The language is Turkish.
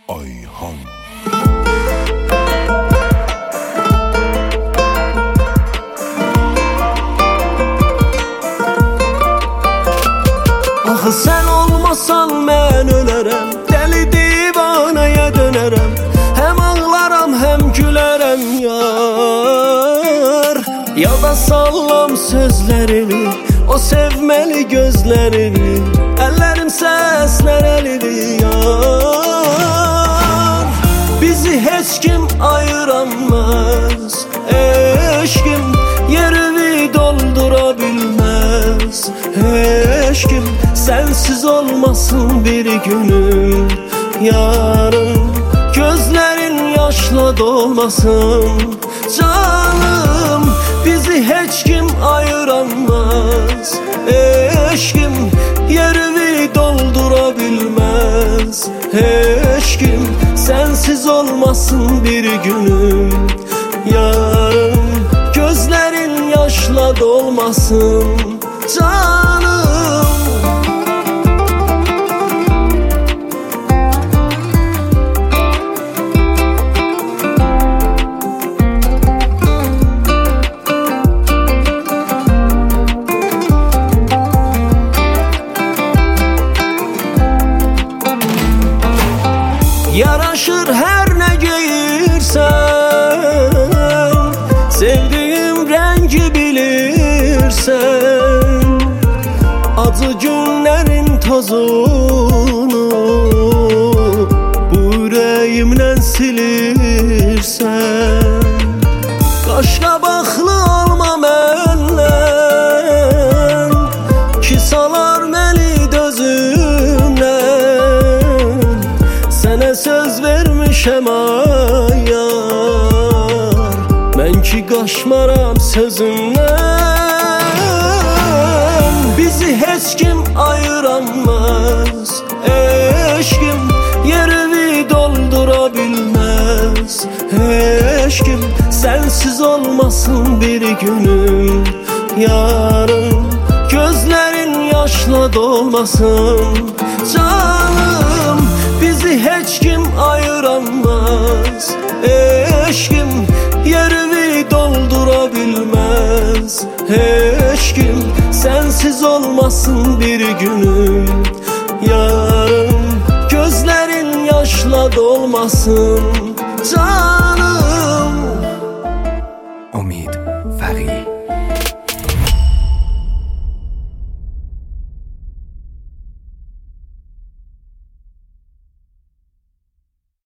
Ayhan. Axı sən olmasan mən ölərəm, dəli divanəyə dönərəm. Həm ağlaram, həm gülərəm yar. Yada sallam sözlərini, o sevməli gözlərini, əllərim səslənəlidir yar. Bizi heç kim ayıramaz, eşkim yerimi doldura bilməz. Heç kim sensiz olmasın bir günüm yarın. Gözlerin yaşla dolmasın canım. Bizi hiç kim ayıramaz, eşkim yerimi doldurabilmez. Hiç kim sensiz olmasın bir günüm yarın. Gözlerin yaşla dolmasın canım. Yaraşır her ne giyirsen, sevdiğim rengi bilirsen. Acı günlerin tozunu bu yüreğimden silirsen. Kaşla baklı olma məndən, ki salar məni dözümdən. Sənə söz vermişəm ayar, mən ki qaşmaram sözümdən. Bizi heç kim ayıramaz, eşkim yerimi doldura bilmez. Heç kim sensiz olmasın bir günüm yarın. Gözlerin yaşla dolmasın canım. Bizi heç kim ayıramaz, eşkim yerimi doldura bilmez. Heç kim sensiz olmasın bir günüm yarın. Gözlerin yaşla dolmasın canım.